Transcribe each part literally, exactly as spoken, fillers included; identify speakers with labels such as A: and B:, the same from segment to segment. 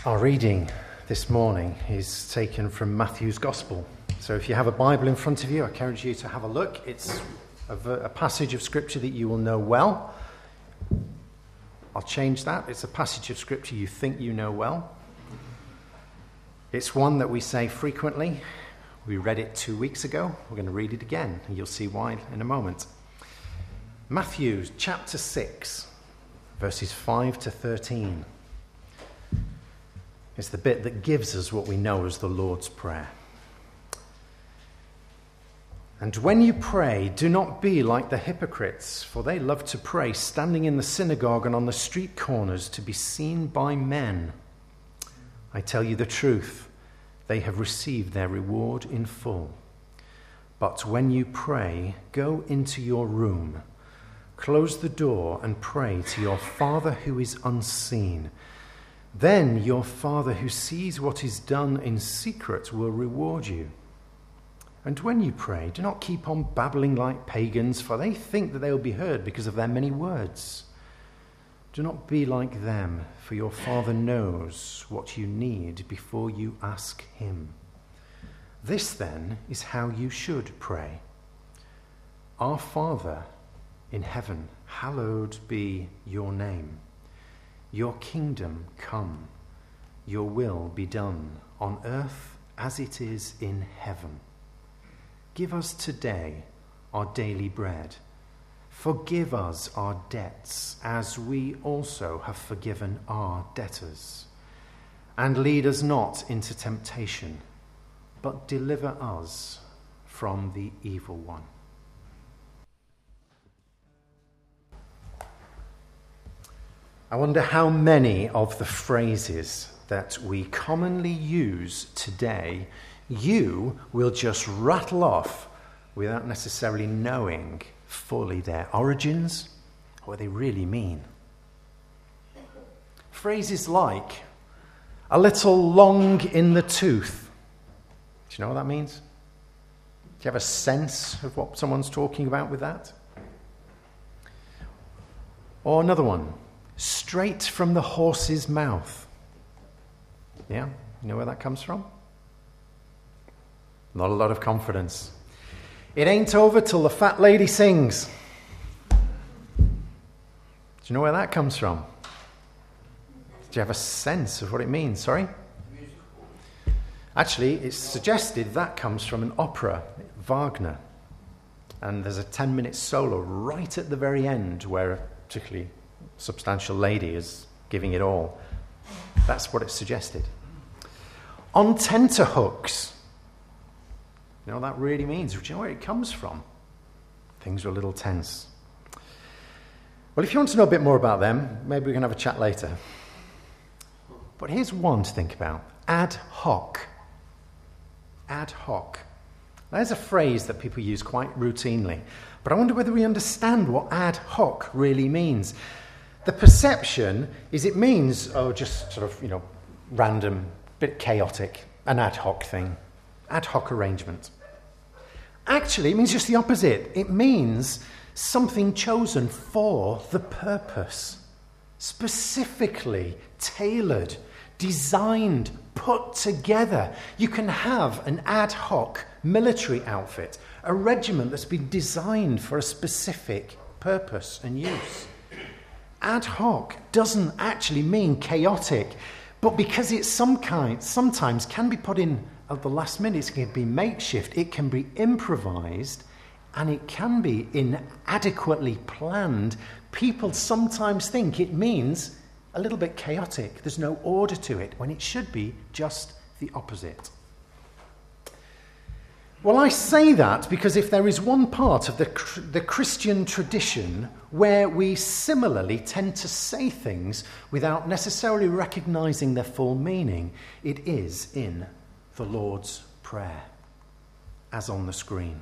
A: Our reading this morning is taken from Matthew's Gospel. So if you have a Bible in front of you, I encourage you to have a look. It's a, a passage of Scripture that you will know well. I'll change that. It's a passage of Scripture you think you know well. It's one that we say frequently. We read it two weeks ago. We're going to read it again, and you'll see why in a moment. Matthew chapter six, verses five to thirteen. It's the bit that gives us what we know as the Lord's Prayer. And when you pray, do not be like the hypocrites, for they love to pray standing in the synagogue and on the street corners to be seen by men. I tell you the truth, they have received their reward in full. But when you pray, go into your room, close the door and pray to your Father who is unseen. Then your Father who sees what is done in secret will reward you. And when you pray, do not keep on babbling like pagans, for they think that they will be heard because of their many words. Do not be like them, for your Father knows what you need before you ask him. This, then, is how you should pray. Our Father in heaven, hallowed be your name. Your kingdom come, your will be done on earth as it is in heaven. Give us today our daily bread. Forgive us our debts as we also have forgiven our debtors. And lead us not into temptation, but deliver us from the evil one. I wonder how many of the phrases that we commonly use today you will just rattle off without necessarily knowing fully their origins or what they really mean. Phrases like, a little long in the tooth. Do you know what that means? Do you have a sense of what someone's talking about with that? Or another one. Straight from the horse's mouth. Yeah? You know where that comes from? Not a lot of confidence. It ain't over till the fat lady sings. Do you know where that comes from? Do you have a sense of what it means? Sorry? Actually, it's suggested that comes from an opera, Wagner. And there's a ten-minute solo right at the very end where a particularly substantial lady is giving it all. That's what it suggested. On tenterhooks. You know what that really means? Do you know where it comes from? Things are a little tense. Well, if you want to know a bit more about them, maybe we can have a chat later. But here's one to think about. Ad hoc. Ad hoc. There's a phrase that people use quite routinely. But I wonder whether we understand what ad hoc really means. The perception is it means, oh, just sort of, you know, random, bit chaotic, an ad hoc thing, ad hoc arrangement. Actually, it means just the opposite. It means something chosen for the purpose, specifically tailored, designed, put together. You can have an ad hoc military outfit, a regiment that's been designed for a specific purpose and use. Ad hoc doesn't actually mean chaotic, but because it's some kind, sometimes can be put in at the last minute, it can be makeshift, it can be improvised, and it can be inadequately planned. People sometimes think it means a little bit chaotic. There's no order to it, when it should be just the opposite. Well, I say that because if there is one part of the, the Christian tradition where we similarly tend to say things without necessarily recognizing their full meaning, it is in the Lord's Prayer, as on the screen.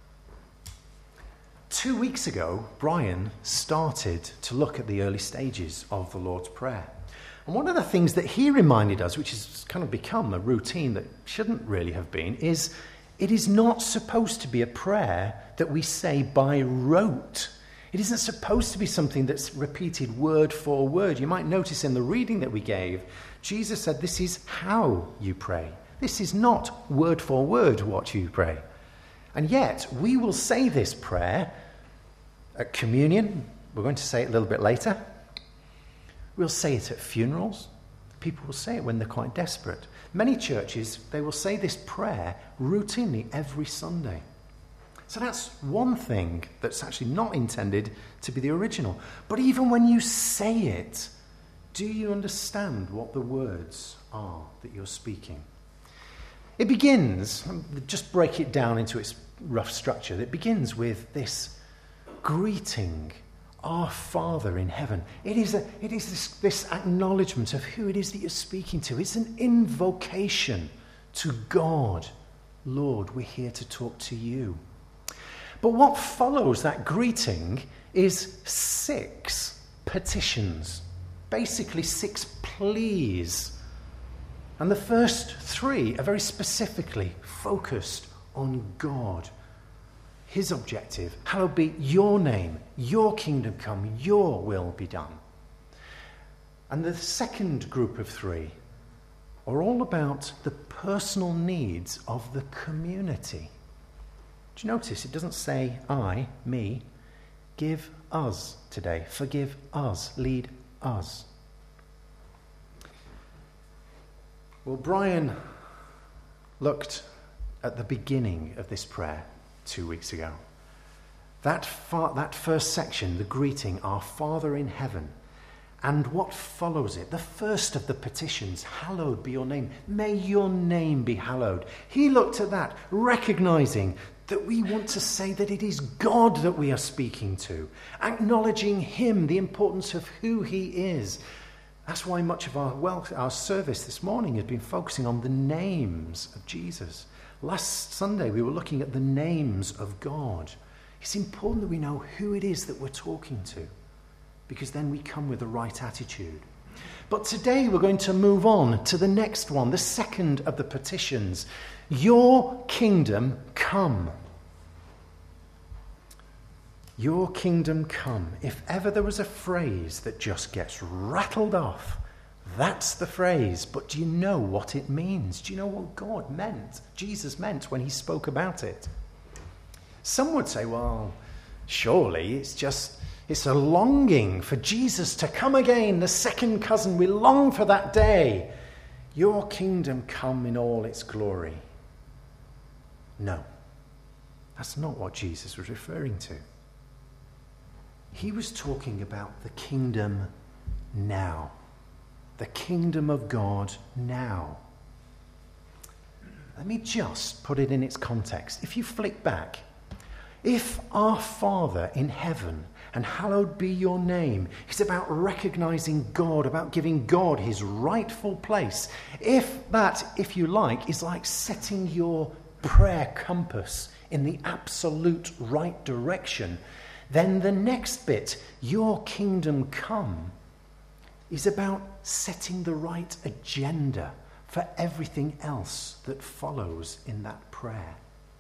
A: Two weeks ago, Brian started to look at the early stages of the Lord's Prayer. And one of the things that he reminded us, which has kind of become a routine that shouldn't really have been, is it is not supposed to be a prayer that we say by rote. It isn't supposed to be something that's repeated word for word. You might notice in the reading that we gave, Jesus said this is how you pray. This is not word for word what you pray. And yet, we will say this prayer at communion. We're going to say it a little bit later. We'll say it at funerals. People will say it when they're quite desperate. Many churches, they will say this prayer routinely every Sunday. So that's one thing that's actually not intended to be the original. But even when you say it, do you understand what the words are that you're speaking? It begins, just break it down into its rough structure. It begins with this greeting, our Father in heaven. It is, a, it is this, this acknowledgement of who it is that you're speaking to. It's an invocation to God. Lord, we're here to talk to you. But what follows that greeting is six petitions, basically six pleas. And the first three are very specifically focused on God. His objective, hallowed be your name, your kingdom come, your will be done. And the second group of three are all about the personal needs of the community. Do you notice it doesn't say I, me, give us today, forgive us, lead us. Well, Brian looked at the beginning of this prayer two weeks ago. That, far, that first section, the greeting, our Father in heaven, and what follows it, the first of the petitions, hallowed be your name. May your name be hallowed. He looked at that, recognizing that we want to say that it is God that we are speaking to, acknowledging him, the importance of who he is. That's why much of our, well, our service this morning has been focusing on the names of Jesus. Last Sunday we were looking at the names of God. It's important that we know who it is that we're talking to, because then we come with the right attitude. But today we're going to move on to the next one, the second of the petitions. Your kingdom come. Your kingdom come. If ever there was a phrase that just gets rattled off, that's the phrase. But do you know what it means? Do you know what God meant, Jesus meant when he spoke about it? Some would say, well, surely it's just, it's a longing for Jesus to come again, the second cousin. We long for that day. Your kingdom come in all its glory. No, that's not what Jesus was referring to. He was talking about the kingdom now. The kingdom of God now. Let me just put it in its context. If you flick back, if our Father in heaven, and hallowed be your name, is about recognizing God, about giving God his rightful place. If that, if you like, is like setting your prayer compass in the absolute right direction, then the next bit, your kingdom come, is about setting the right agenda for everything else that follows in that prayer.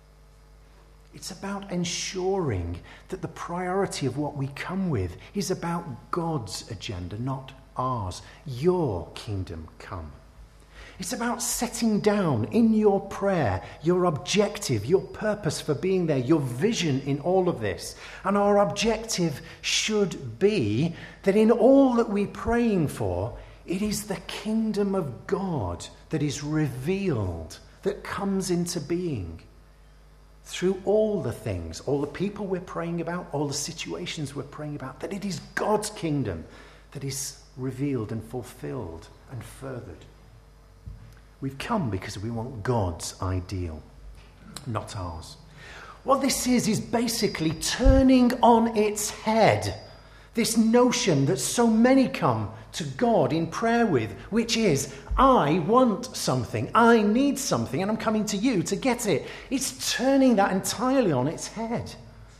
A: It's about ensuring that the priority of what we come with is about God's agenda, not ours. Your kingdom come. It's about setting down in your prayer your objective, your purpose for being there, your vision in all of this. And our objective should be that in all that we're praying for, it is the kingdom of God that is revealed, that comes into being through all the things, all the people we're praying about, all the situations we're praying about, that it is God's kingdom that is revealed and fulfilled and furthered. We've come because we want God's ideal, not ours. What this is, is basically turning on its head this notion that so many come to God in prayer with, which is, I want something, I need something, and I'm coming to you to get it. It's turning that entirely on its head.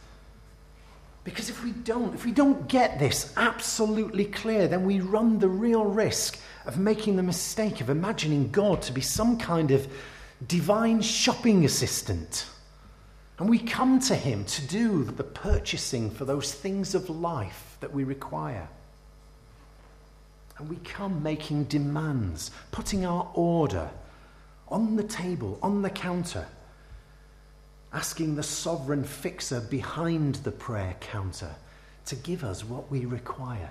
A: Because if we don't, if we don't get this absolutely clear, then we run the real risk of making the mistake of imagining God to be some kind of divine shopping assistant And we come to him to do the purchasing for those things of life that we require. And we come making demands, putting our order on the table, on the counter, asking the sovereign fixer behind the prayer counter to give us what we require.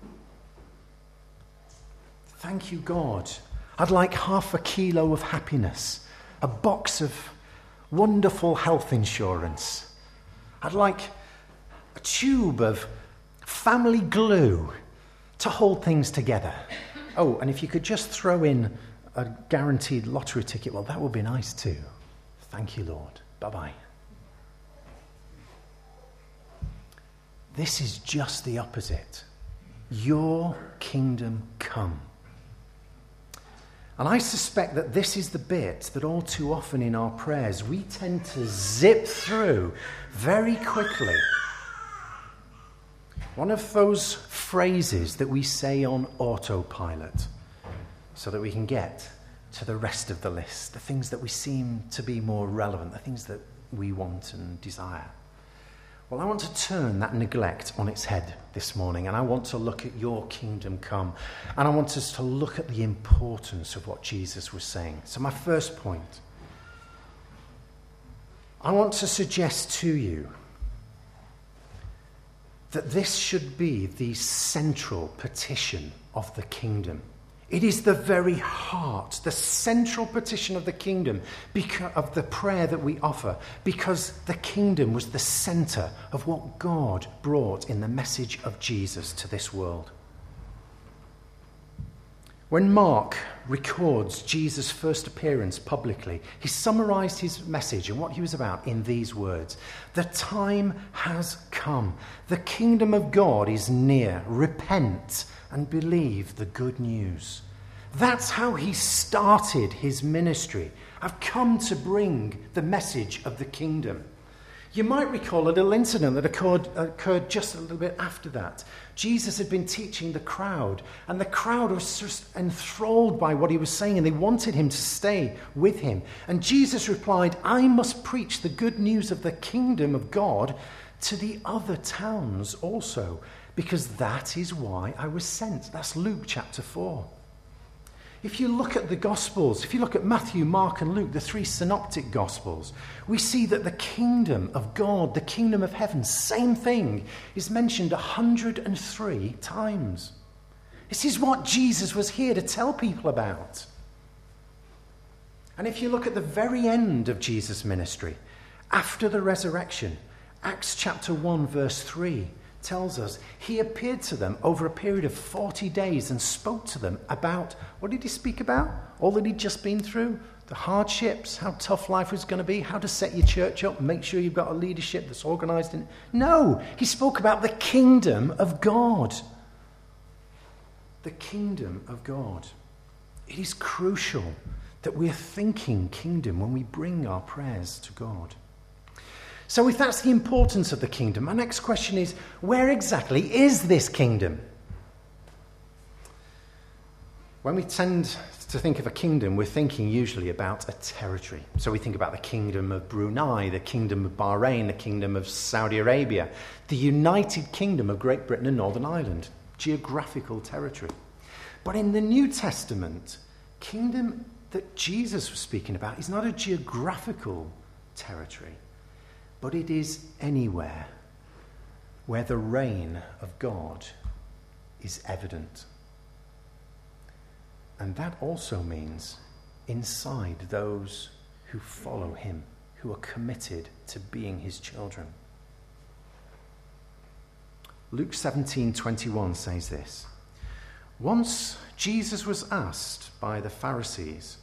A: Thank you, God. I'd like half a kilo of happiness, a box of wonderful health insurance. I'd like a tube of family glue to hold things together. Oh, and if you could just throw in a guaranteed lottery ticket, well, that would be nice too. Thank you, Lord. Bye-bye. This is just the opposite. Your kingdom come. And I suspect that this is the bit that all too often in our prayers we tend to zip through very quickly. One of those phrases that we say on autopilot so that we can get to the rest of the list, the things that we seem to be more relevant, the things that we want and desire. Well, I want to turn that neglect on its head this morning, and I want to look at your kingdom come, and I want us to look at the importance of what Jesus was saying. So my first point, I want to suggest to you that this should be the central petition of the kingdom. It is the very heart, the central petition of the kingdom, because of the prayer that we offer, because the kingdom was the center of what God brought in the message of Jesus to this world. When Mark records Jesus' first appearance publicly, he summarized his message and what he was about in these words: "The time has come. The kingdom of God is near. Repent and believe the good news." That's how he started his ministry. I've come to bring the message of the kingdom. You might recall a little incident that occurred, occurred just a little bit after that. Jesus had been teaching the crowd, and the crowd was just enthralled by what he was saying, and they wanted him to stay with him. And Jesus replied, "I must preach the good news of the kingdom of God to the other towns also, because that is why I was sent." That's Luke chapter four. If you look at the Gospels, if you look at Matthew, Mark, and Luke, the three synoptic Gospels, we see that the kingdom of God, the kingdom of heaven, same thing, is mentioned one hundred three times. This is what Jesus was here to tell people about. And if you look at the very end of Jesus' ministry, after the resurrection, Acts chapter one, verse three, tells us he appeared to them over a period of forty days and spoke to them about, what did he speak about? All that he'd just been through, the hardships, how tough life was going to be, how to set your church up, make sure you've got a leadership that's organized. In... No, he spoke about the kingdom of God. The kingdom of God. It is crucial that we're thinking kingdom when we bring our prayers to God. So if that's the importance of the kingdom, my next question is, where exactly is this kingdom? When we tend to think of a kingdom, we're thinking usually about a territory. So we think about the kingdom of Brunei, the kingdom of Bahrain, the kingdom of Saudi Arabia, the United Kingdom of Great Britain and Northern Ireland, geographical territory. But in the New Testament, kingdom that Jesus was speaking about is not a geographical territory, but it is anywhere where the reign of God is evident. And that also means inside those who follow him, who are committed to being his children. Luke seventeen twenty-one says this: "Once Jesus was asked by the Pharisees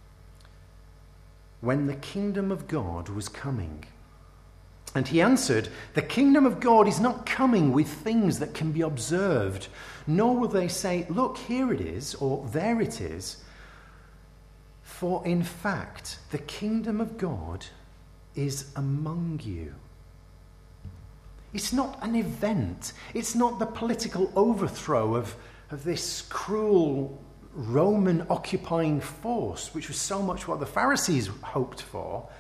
A: when the kingdom of God was coming. And he answered, 'The kingdom of God is not coming with things that can be observed, nor will they say, look, here it is, or there it is. For in fact, the kingdom of God is among you.'" It's not an event. It's not the political overthrow of, of this cruel Roman occupying force, which was so much what the Pharisees hoped for.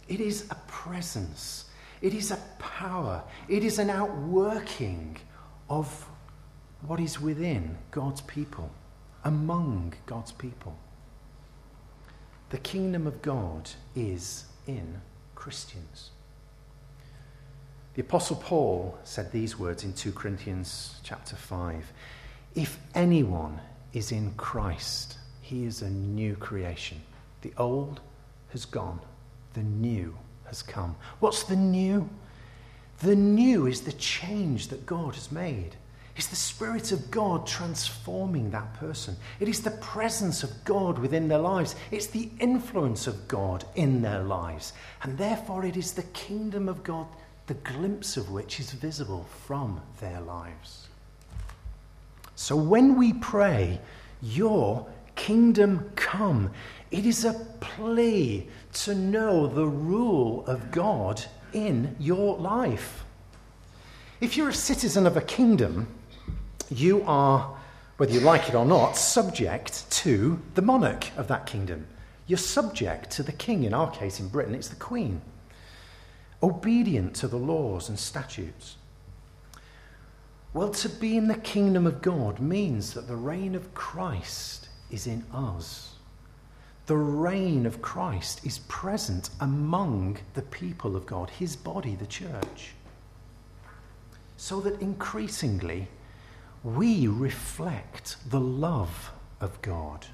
A: It is a presence. It is a power. It is an outworking of what is within God's people, among God's people. The kingdom of God is in Christians. The Apostle Paul said these words in Second Corinthians chapter five. If anyone is in Christ, he is a new creation. The old has gone. The new has come. What's the new? The new is the change that God has made. It's the Spirit of God transforming that person. It is the presence of God within their lives. It's the influence of God in their lives. And therefore it is the kingdom of God, the glimpse of which is visible from their lives. So when we pray, your kingdom come, it is a plea to know the rule of God in your life. If you're a citizen of a kingdom, you are, whether you like it or not, subject to the monarch of that kingdom. You're subject to the king. In our case, in Britain, it's the Queen. Obedient to the laws and statutes. Well, to be in the kingdom of God means that the reign of Christ is in us. The reign of Christ is present among the people of God, his body, the church. So that increasingly we reflect the love of God,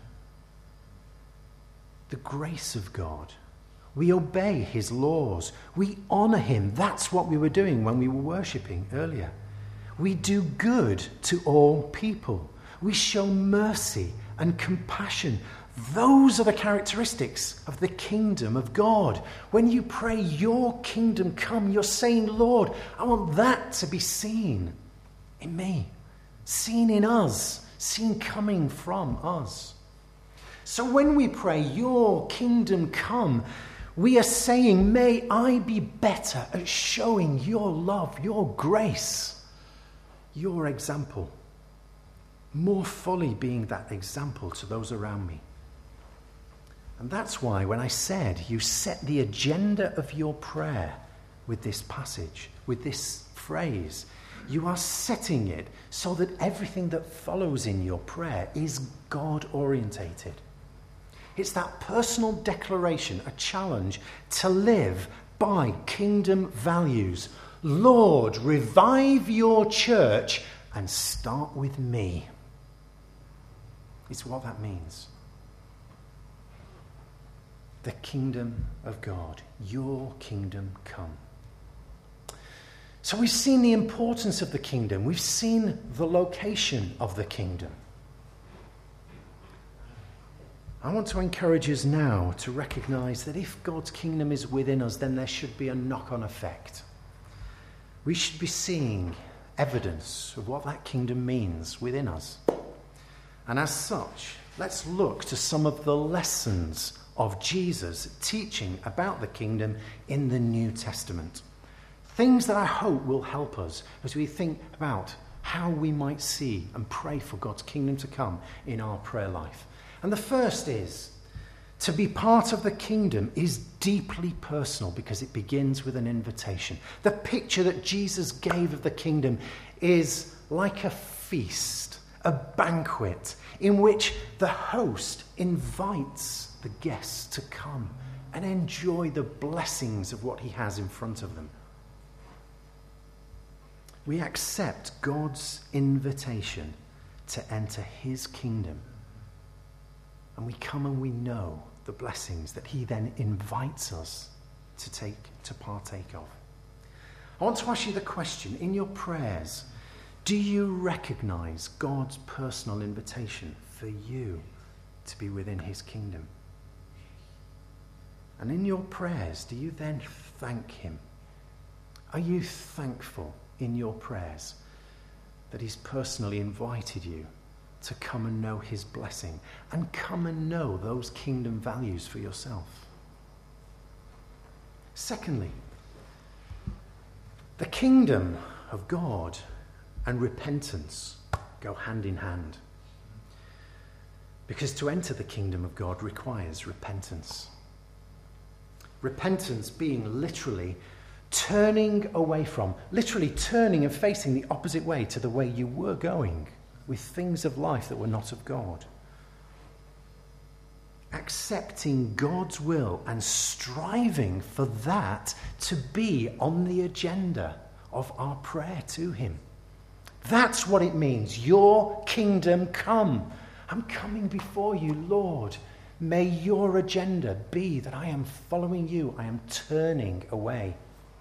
A: the grace of God. We obey his laws. We honour him. That's what we were doing when we were worshipping earlier. We do good to all people. We show mercy and compassion. Those are the characteristics of the kingdom of God. When you pray, your kingdom come, you're saying, Lord, I want that to be seen in me, seen in us, seen coming from us. So when we pray, your kingdom come, we are saying, may I be better at showing your love, your grace, your example, more fully being that example to those around me. And that's why when I said you set the agenda of your prayer with this passage, with this phrase, you are setting it so that everything that follows in your prayer is God-orientated. It's that personal declaration, a challenge to live by kingdom values. Lord, revive your church and start with me. It's what that means. The kingdom of God, your kingdom come. So we've seen the importance of the kingdom. We've seen the location of the kingdom. I want to encourage us now to recognize that if God's kingdom is within us, then there should be a knock-on effect. We should be seeing evidence of what that kingdom means within us. And as such, let's look to some of the lessons of Jesus teaching about the kingdom in the New Testament. Things that I hope will help us as we think about how we might see and pray for God's kingdom to come in our prayer life. And the first is, to be part of the kingdom is deeply personal because it begins with an invitation. The picture that Jesus gave of the kingdom is like a feast, a banquet in which the host invites the guests to come and enjoy the blessings of what he has in front of them. We accept God's invitation to enter his kingdom. And we come and we know the blessings that he then invites us to take, to partake of. I want to ask you the question, in your prayers, do you recognize God's personal invitation for you to be within his kingdom? And in your prayers, do you then thank him? Are you thankful in your prayers that he's personally invited you to come and know his blessing and come and know those kingdom values for yourself? Secondly, the kingdom of God and repentance go hand in hand. Because to enter the kingdom of God requires repentance. Repentance being literally turning away from, literally turning and facing the opposite way to the way you were going with things of life that were not of God. Accepting God's will and striving for that to be on the agenda of our prayer to him. That's what it means. Your kingdom come. I'm coming before you, Lord. May your agenda be that I am following you. I am turning away.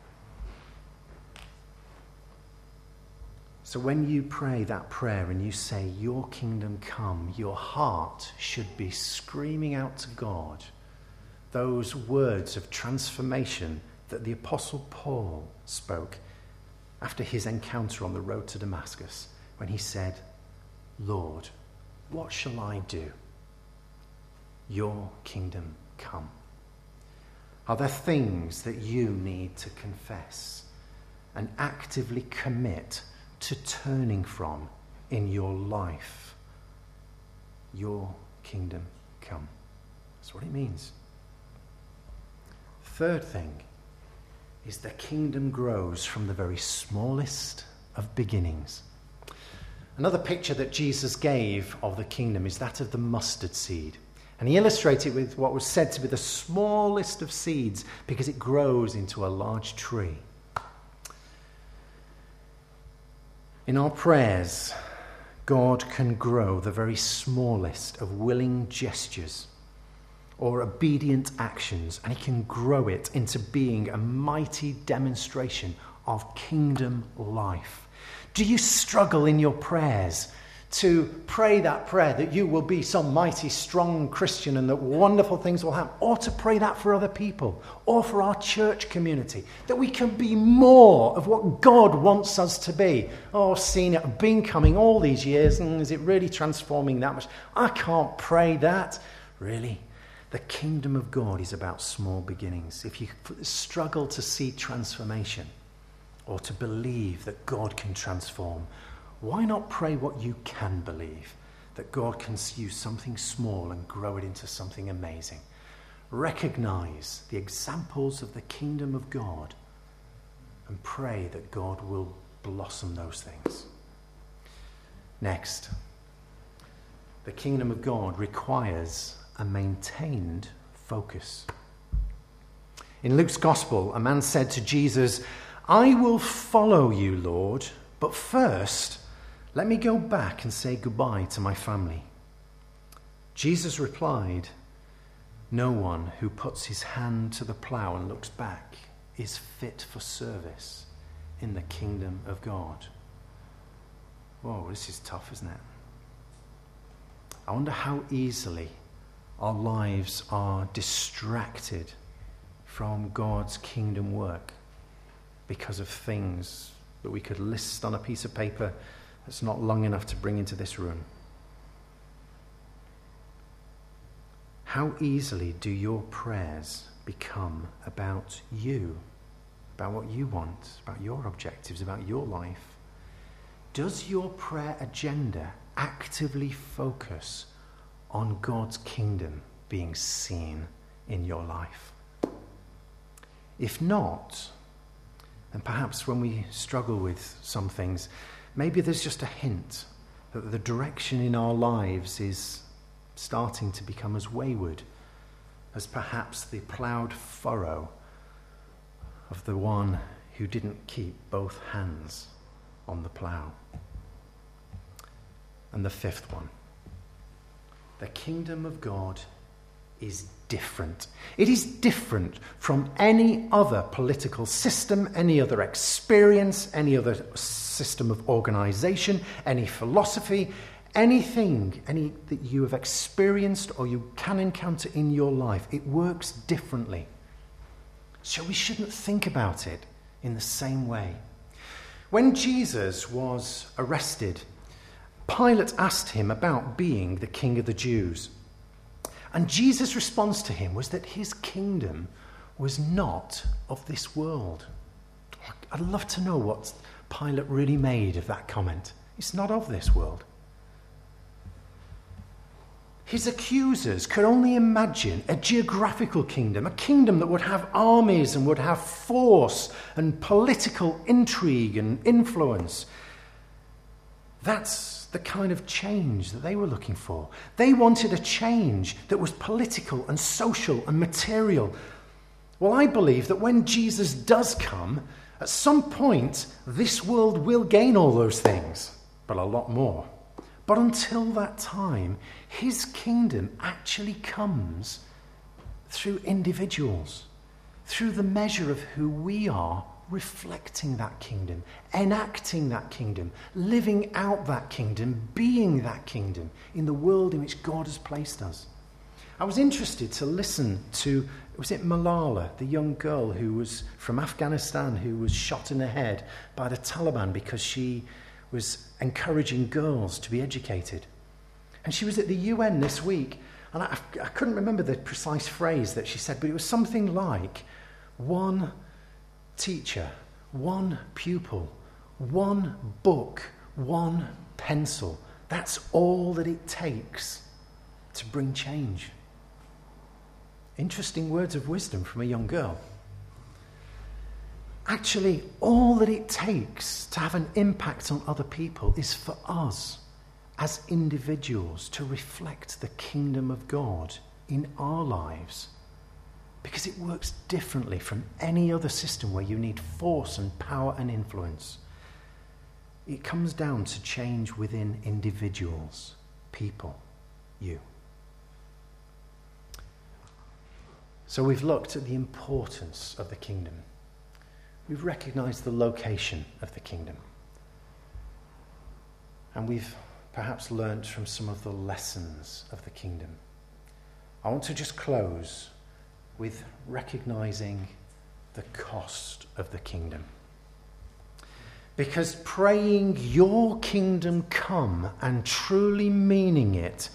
A: So when you pray that prayer and you say, your kingdom come, your heart should be screaming out to God those words of transformation that the Apostle Paul spoke after his encounter on the road to Damascus, when he said, Lord, what shall I do? Your kingdom come. Are there things that you need to confess and actively commit to turning from in your life? Your kingdom come. That's what it means. Third thing is the kingdom grows from the very smallest of beginnings. Another picture that Jesus gave of the kingdom is that of the mustard seed. And he illustrated it with what was said to be the smallest of seeds because it grows into a large tree. In our prayers, God can grow the very smallest of willing gestures or obedient actions, and he can grow it into being a mighty demonstration of kingdom life. Do you struggle in your prayers to pray that prayer that you will be some mighty, strong Christian and that wonderful things will happen, or to pray that for other people, or for our church community, that we can be more of what God wants us to be? Oh, I've seen it, I've been coming all these years, and is it really transforming that much? I can't pray that. Really? The kingdom of God is about small beginnings. If you struggle to see transformation or to believe that God can transform, why not pray what you can believe, that God can use something small and grow it into something amazing? Recognize the examples of the kingdom of God and pray that God will blossom those things. Next, the kingdom of God requires a maintained focus. In Luke's gospel, a man said to Jesus, I will follow you, Lord, but first, let me go back and say goodbye to my family. Jesus replied, no one who puts his hand to the plough and looks back is fit for service in the kingdom of God. Whoa, this is tough, isn't it? I wonder how easily our lives are distracted from God's kingdom work because of things that we could list on a piece of paper that's not long enough to bring into this room. How easily do your prayers become about you, about what you want, about your objectives, about your life? Does your prayer agenda actively focus on God's kingdom being seen in your life? If not, then perhaps when we struggle with some things, maybe there's just a hint that the direction in our lives is starting to become as wayward as perhaps the ploughed furrow of the one who didn't keep both hands on the plough. And the fifth one, the kingdom of God is different. It is different from any other political system, any other experience, any other system of organization, any philosophy, anything any that you have experienced or you can encounter in your life. It works differently. So we shouldn't think about it in the same way. When Jesus was arrested, Pilate asked him about being the king of the Jews. And Jesus' response to him was that his kingdom was not of this world. I'd love to know what Pilate really made of that comment. It's not of this world. His accusers could only imagine a geographical kingdom, a kingdom that would have armies and would have force and political intrigue and influence. That's the kind of change that they were looking for. They wanted a change that was political and social and material. Well, I believe that when Jesus does come, at some point, this world will gain all those things, but a lot more. But until that time, his kingdom actually comes through individuals, through the measure of who we are reflecting that kingdom, enacting that kingdom, living out that kingdom, being that kingdom in the world in which God has placed us. I was interested to listen to, was it Malala, the young girl who was from Afghanistan, who was shot in the head by the Taliban because she was encouraging girls to be educated. And she was at the U N this week, and I, I couldn't remember the precise phrase that she said, but it was something like, one teacher, one pupil, one book, one pencil. That's all that it takes to bring change. Interesting words of wisdom from a young girl. Actually, all that it takes to have an impact on other people is for us as individuals to reflect the kingdom of God in our lives. Because it works differently from any other system where you need force and power and influence. It comes down to change within individuals, people, you. So we've looked at the importance of the kingdom. We've recognized the location of the kingdom. And we've perhaps learnt from some of the lessons of the kingdom. I want to just close with recognizing the cost of the kingdom. Because praying your kingdom come and truly meaning it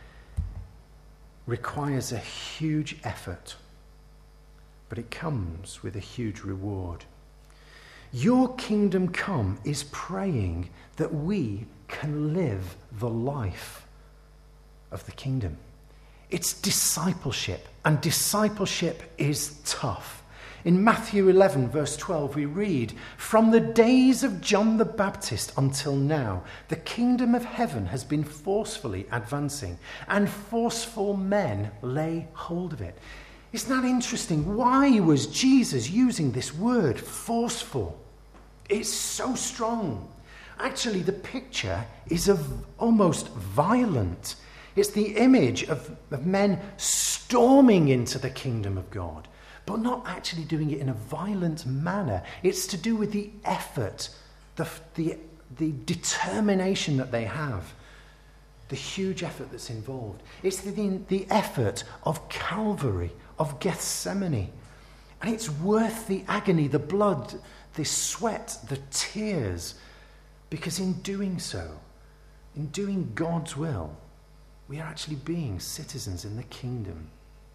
A: requires a huge effort, but it comes with a huge reward. Your kingdom come is praying that we can live the life of the kingdom. It's discipleship, and discipleship is tough. In Matthew eleven, verse twelve, we read, "From the days of John the Baptist until now, the kingdom of heaven has been forcefully advancing, and forceful men lay hold of it." Isn't that interesting? Why was Jesus using this word, forceful? It's so strong. Actually, the picture is of almost violent. It's the image of, of men storming into the kingdom of God, but not actually doing it in a violent manner. It's to do with the effort, the, the, the determination that they have, the huge effort that's involved. It's the, the effort of Calvary, of Gethsemane. And it's worth the agony, the blood, the sweat, the tears, because in doing so, in doing God's will, we are actually being citizens in the kingdom.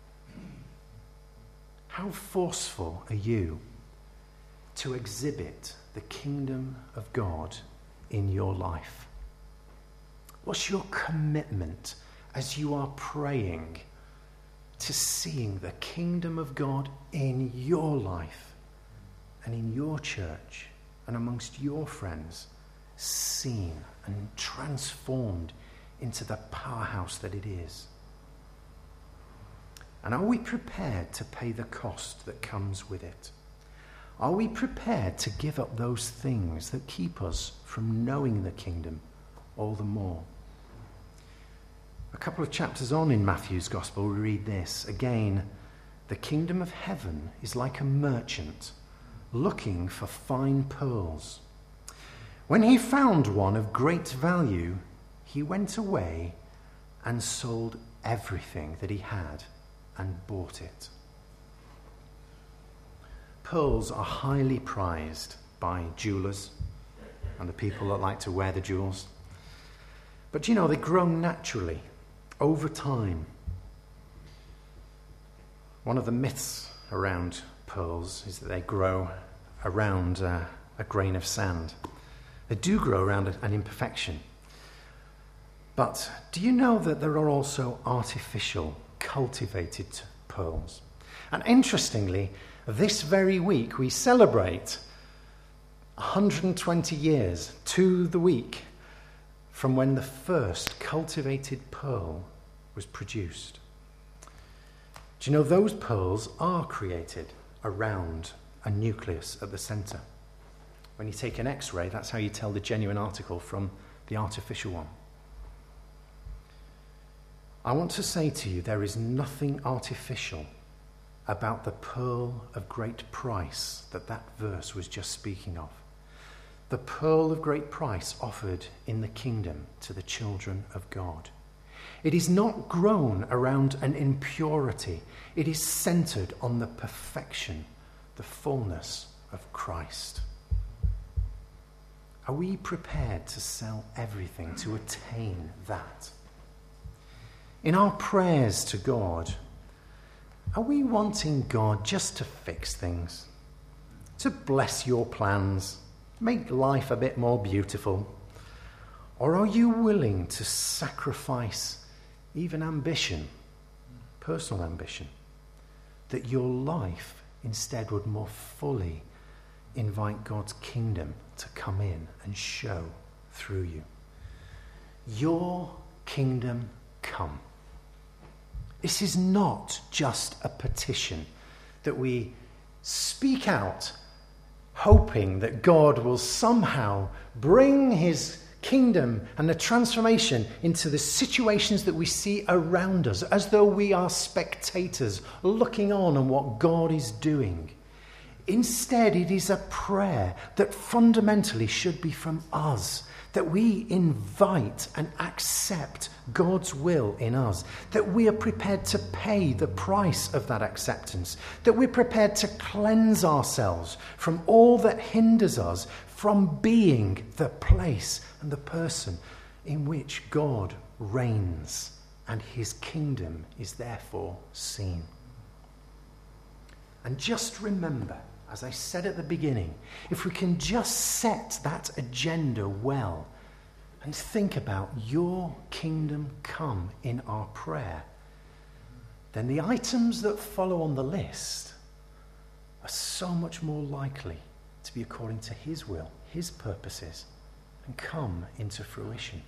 A: How forceful are you to exhibit the kingdom of God in your life? What's your commitment as you are praying to seeing the kingdom of God in your life and in your church and amongst your friends seen and transformed into the powerhouse that it is? And are we prepared to pay the cost that comes with it? Are we prepared to give up those things that keep us from knowing the kingdom all the more? A couple of chapters on in Matthew's Gospel, we read this. Again, the kingdom of heaven is like a merchant looking for fine pearls. When he found one of great value, he went away and sold everything that he had and bought it. Pearls are highly prized by jewelers and the people that like to wear the jewels. But you know, they grow naturally over time. One of the myths around pearls is that they grow around uh, a grain of sand. They do grow around an imperfection. But do you know that there are also artificial, cultivated pearls? And interestingly, this very week we celebrate one hundred twenty years to the week from when the first cultivated pearl was produced. Do you know those pearls are created around a nucleus at the centre? When you take an X-ray, that's how you tell the genuine article from the artificial one. I want to say to you, there is nothing artificial about the pearl of great price that that verse was just speaking of. The pearl of great price offered in the kingdom to the children of God. It is not grown around an impurity. It is centered on the perfection, the fullness of Christ. Are we prepared to sell everything to attain that? In our prayers to God, are we wanting God just to fix things, to bless your plans, make life a bit more beautiful? Or are you willing to sacrifice even ambition, personal ambition, that your life instead would more fully invite God's kingdom to come in and show through you? Your kingdom come. This is not just a petition that we speak out, hoping that God will somehow bring his kingdom and the transformation into the situations that we see around us, as though we are spectators looking on on what God is doing. Instead, it is a prayer that fundamentally should be from us, that we invite and accept God's will in us, that we are prepared to pay the price of that acceptance, that we're prepared to cleanse ourselves from all that hinders us from being the place and the person in which God reigns and his kingdom is therefore seen. And just remember, as I said at the beginning, if we can just set that agenda well and think about your kingdom come in our prayer, then the items that follow on the list are so much more likely to be according to his will, his purposes, and come into fruition.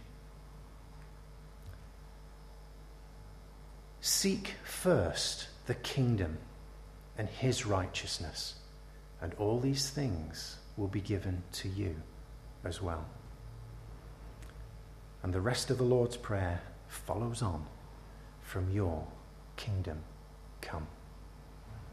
A: Seek first the kingdom and his righteousness, and all these things will be given to you as well. And the rest of the Lord's Prayer follows on from your kingdom come.